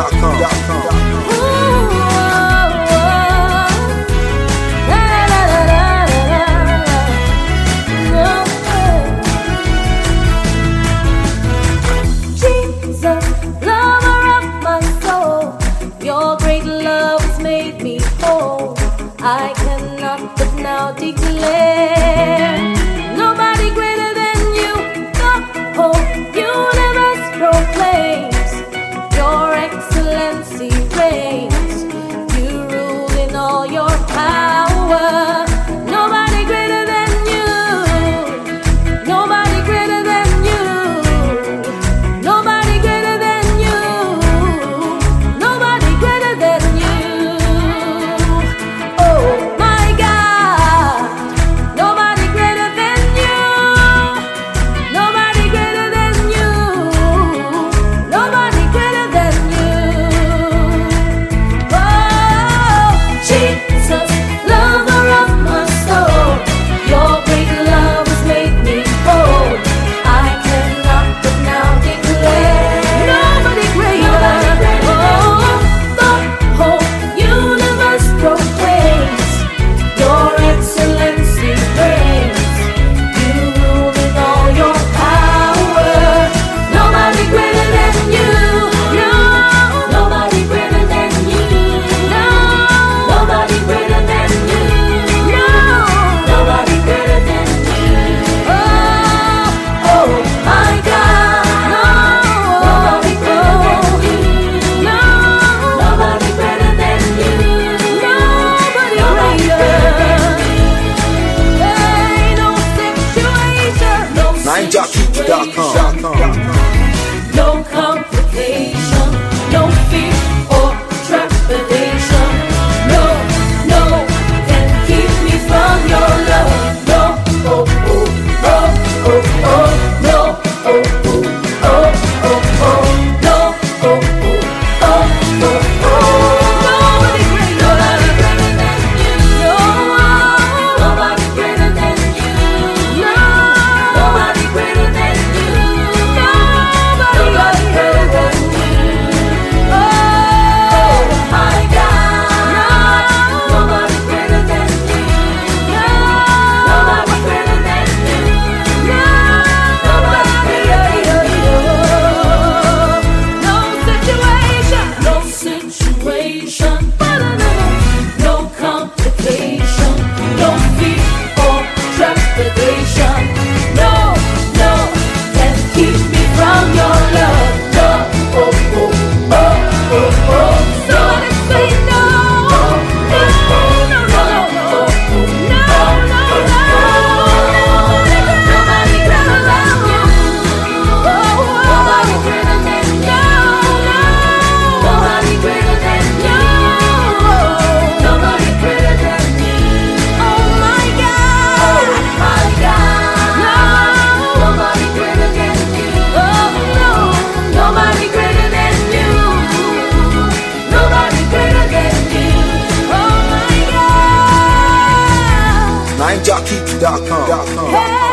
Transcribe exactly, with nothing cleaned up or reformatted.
dot com. I cannot but now declare nobody greater than you. The whole universe proclaims your excellency reigns. You rule in all your power. Nobody greater than you. Nobody greater than you. Nobody greater than you. Nobody greater than you. nine jockey dot com. No complication, no fear or trepidation. No, no can keep me from your love. No, oh, oh, oh, oh, oh, no, oh, oh, oh, oh, oh, no, oh, oh, oh, oh, oh. Nobody greater, nobody greater than you. No, nobody greater than you. No, nobody greater than you. Nobody greater than you. Oh, my God. Nobody greater than you. Nobody greater than you. Nobody greater than you. No situation, no situation. No complication, no fear or trepidation. No, no can keep me from your love. No, oh, oh, oh, oh, oh. Somebody say no. No, no, no, no, no, no, no, no. Nobody greater than you. Nobody greater than you. Nobody greater than you. Nobody greater than you. Oh my God. Oh my God. No. Nobody greater than you. Oh no. Nobody greater than you. Nobody greater than you. Oh my God. nine jockey dot com. Hey.